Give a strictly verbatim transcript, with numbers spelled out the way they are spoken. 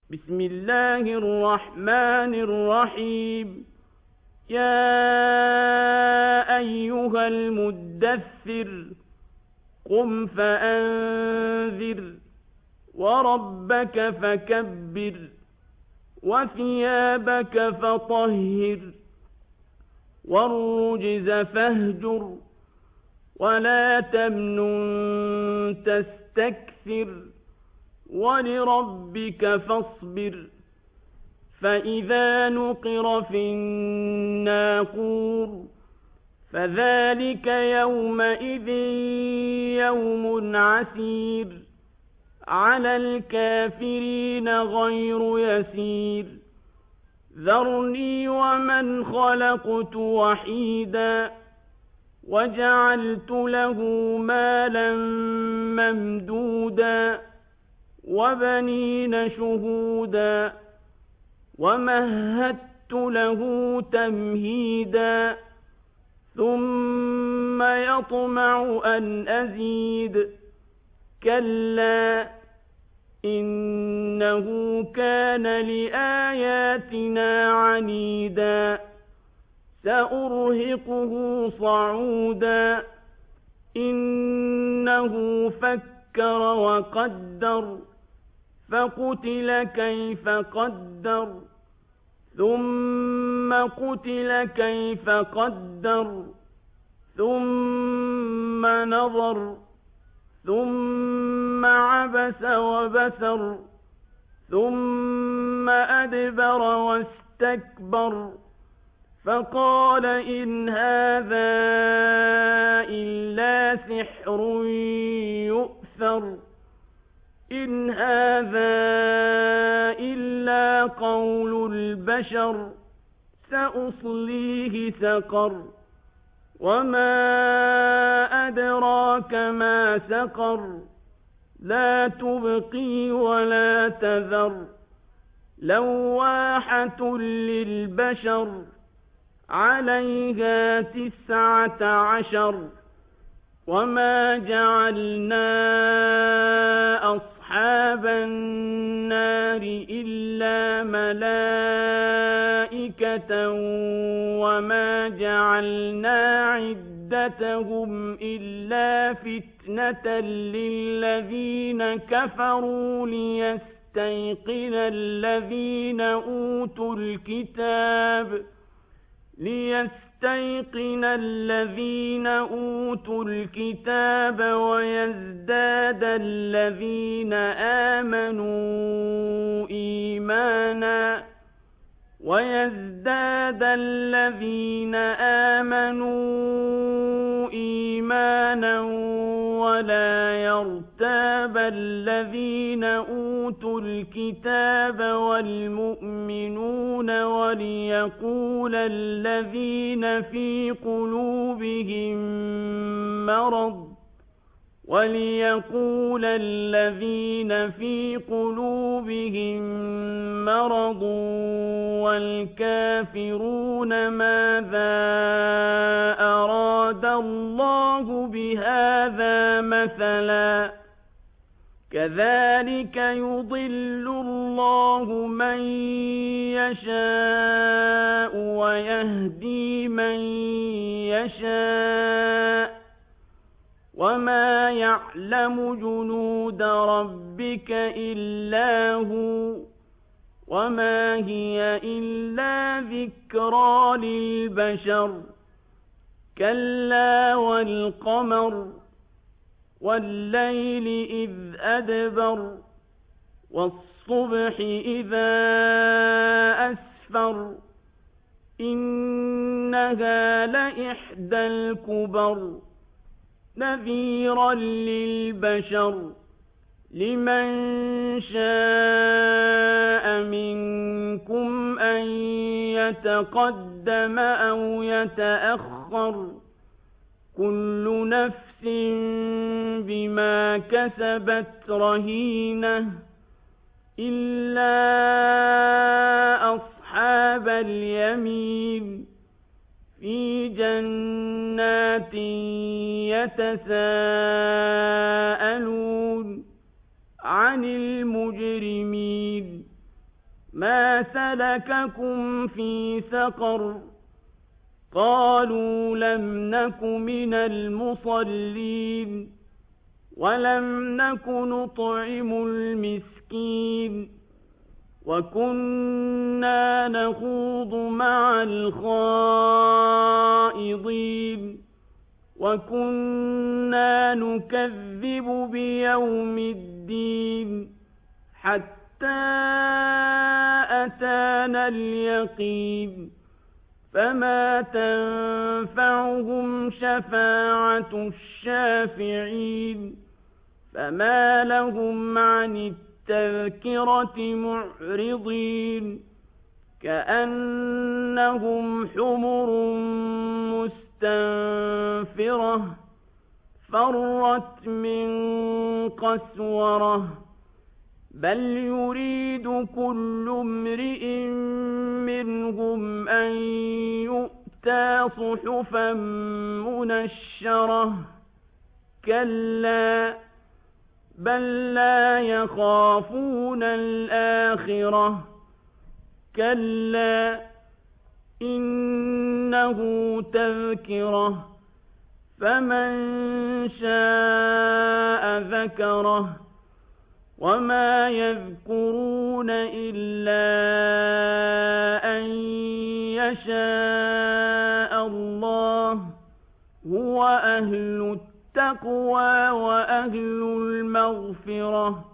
بسم الله الرحمن الرحيم. يا أيها المدثر قم فأنذر وربك فكبر وثيابك فطهر والرجز فاهجر ولا تمنن تستكثر ولربك فاصبر. فإذا نقر في الناقور فذلك يومئذ يوم عسير على الكافرين غير يسير. ذرني ومن خلقت وحيدا وجعلت له مالا ممدودا وبنين شهودا ومهدت له تمهيدا ثم يطمع أن أزيد كلا إنه كان لآياتنا عنيدا سأرهقه صعودا إنه فكر وقدر فقتل كيف قدر ثم قتل كيف قدر ثم نظر ثم عبس وبسر ثم أدبر واستكبر فقال إن هذا إلا سحر يؤثر إن هذا إلا قول البشر سأصليه سقر وما أدراك ما سقر لا تبقي ولا تذر لواحة للبشر عليها تسعة عشر. وما جعلنا أصحاب النار إلا ملائكة وما جعلنا عدتهم إلا فتنة للذين كفروا ليستيقن الذين أوتوا الكتاب ليستيقن الذين أوتوا الكتاب ويزداد الذين آمنوا إيمانا ويزداد الذين آمنوا إيمانا ولا يرتاب الذين أوتوا الكتاب والمؤمنون وليقول الذين في قلوبهم مرض وليقول الذين في قلوبهم مرض والكافرون ماذا أراد الله بهذا مثلا كذلك يضل الله من يشاء ويهدي من يشاء وما يعلم جنود ربك إلا هو وما هي إلا ذكرى للبشر كلا والقمر والليل إذ أدبر والصبح إذا أسفر إنها لإحدى الكبر نذيرا للبشر لمن شاء منكم أن يتقدم أو يتأخر كل نفس بما كسبت رهينة إلا أصحاب اليمين في جنات يتساءلون عن المجرمين ما سلككم في سقر قالوا لم نك من المصلين ولم نك نطعم المسكين وكنا نخوض مع الخائضين وكنا نكذب بيوم الدين حتى أتانا اليقين فما تنفعهم شفاعة الشافعين فما لهم عن التذكرة معرضين كأنهم حمر مستنفرة فرت من قسورة بل يريد كل امرئ منهم أن يؤتى صحفا منشرة كلا بل لا يخافون الآخرة كلا إنه تذكرة فمن شاء ذكره وما يذكرون إلا أن يشاء الله هو أهل التقوى وأهل المغفرة